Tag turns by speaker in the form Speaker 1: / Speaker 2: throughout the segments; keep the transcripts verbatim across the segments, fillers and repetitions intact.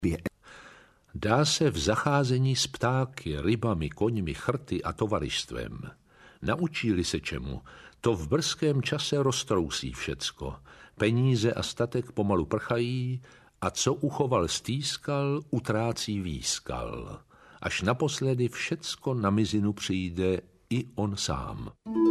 Speaker 1: Dá se v zacházení s ptáky, rybami, koňmi, chrty a tovarištvem. Naučili se čemu, to v brzkém čase roztrousí všecko. Peníze a statek pomalu prchají a co uchoval stýskal, utrácí výskal. Až naposledy všecko na mizinu přijde i on sám.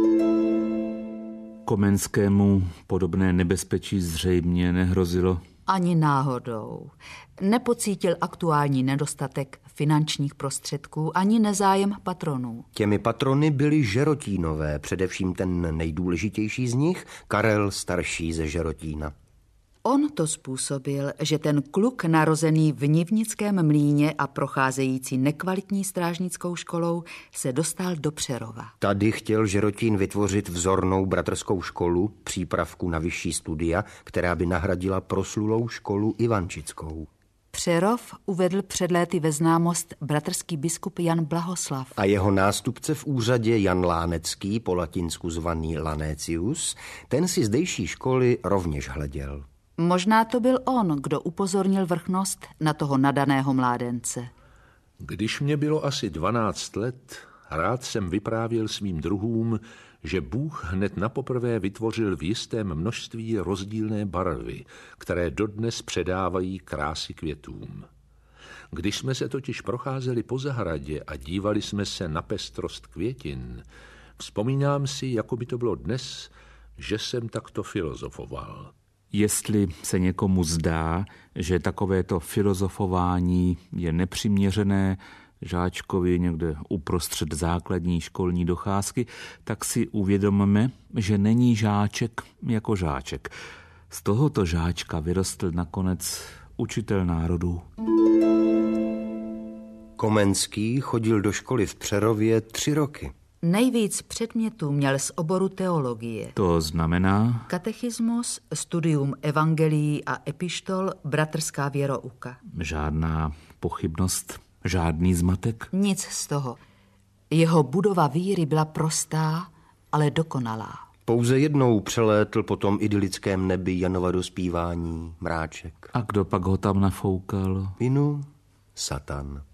Speaker 2: Komenskému podobné nebezpečí zřejmě nehrozilo.
Speaker 3: Ani náhodou. Nepocítil aktuální nedostatek finančních prostředků ani nezájem patronů.
Speaker 4: Těmi patrony byli Žerotínové, především ten nejdůležitější z nich, Karel starší ze Žerotína.
Speaker 3: On to způsobil, že ten kluk narozený v Nivnickém mlýně a procházející nekvalitní strážnickou školou se dostal do Přerova.
Speaker 4: Tady chtěl Žerotín vytvořit vzornou bratrskou školu, přípravku na vyšší studia, která by nahradila proslulou školu Ivančickou.
Speaker 3: Přerov uvedl před léty ve známost bratrský biskup Jan Blahoslav.
Speaker 4: A jeho nástupce v úřadě Jan Lánecký, po latinsku zvaný Lanécius, ten si zdejší školy rovněž hleděl.
Speaker 3: Možná to byl on, kdo upozornil vrchnost na toho nadaného mládence.
Speaker 1: Když mě bylo asi dvanáct let, rád jsem vyprávěl svým druhům, že Bůh hned napoprvé vytvořil v jistém množství rozdílné barvy, které dodnes předávají krásy květům. Když jsme se totiž procházeli po zahradě a dívali jsme se na pestrost květin, vzpomínám si, jako by to bylo dnes, že jsem takto filozofoval.
Speaker 2: Jestli se někomu zdá, že takovéto filozofování je nepřiměřené žáčkovi někde uprostřed základní školní docházky, tak si uvědomme, že není žáček jako žáček. Z tohoto žáčka vyrostl nakonec učitel národů.
Speaker 4: Komenský chodil do školy v Přerově tři roky.
Speaker 3: Nejvíc předmětů měl z oboru teologie.
Speaker 2: To znamená
Speaker 3: Katechismus, studium evangelií a epištol, bratrská věrouka.
Speaker 2: Žádná pochybnost, žádný zmatek?
Speaker 3: Nic z toho. Jeho budova víry byla prostá, ale dokonalá.
Speaker 4: Pouze jednou přelétl po tom idylickém nebi Janova dospívání mráček.
Speaker 2: A kdo pak ho tam nafoukal?
Speaker 4: Inu, Satan.